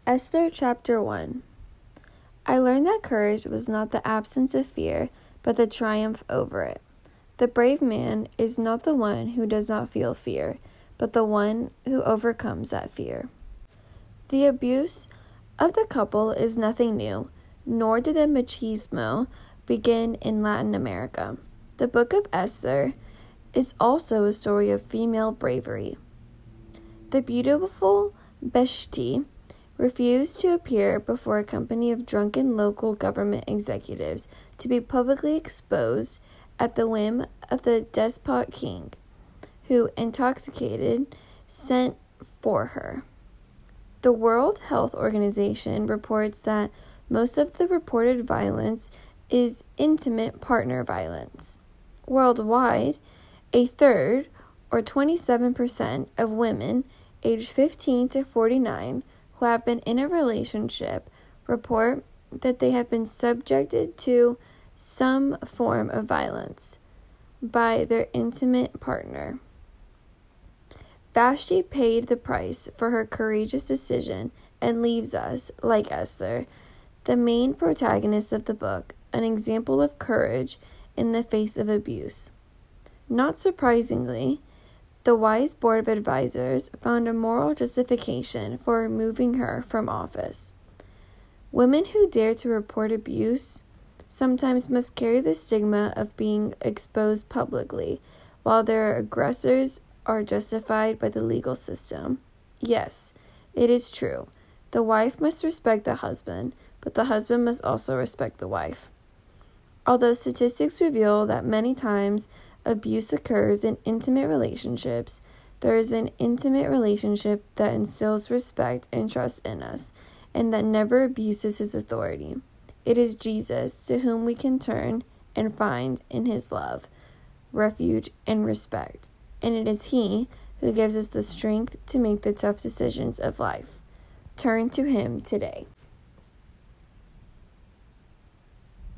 Esther chapter 1. I learned that courage was not the absence of fear, but the triumph over it. The brave man is not the one who does not feel fear, but the one who overcomes that fear. The abuse of the couple is nothing new, nor did the machismo begin in Latin America. The book of Esther is also a story of female bravery. The beautiful Vashti refused to appear before a company of drunken local government executives to be publicly exposed at the whim of the despot king, who, intoxicated, sent for her. The World Health Organization reports that most of the reported violence is intimate partner violence. Worldwide, a third, or 27%, of women aged 15 to 49 who have been in a relationship report that they have been subjected to some form of violence by their intimate partner. Vashti paid the price for her courageous decision and leaves us, like Esther, the main protagonist of the book, an example of courage in the face of abuse. Not surprisingly, the wise board of advisors found a moral justification for removing her from office. Women who dare to report abuse sometimes must carry the stigma of being exposed publicly, while their aggressors are justified by the legal system. Yes, it is true. The wife must respect the husband, but the husband must also respect the wife. Although statistics reveal that many times abuse occurs in intimate relationships, there is an intimate relationship that instills respect and trust in us, and that never abuses his authority. It is Jesus to whom we can turn and find in his love, refuge, and respect. And it is he who gives us the strength to make the tough decisions of life. Turn to him today.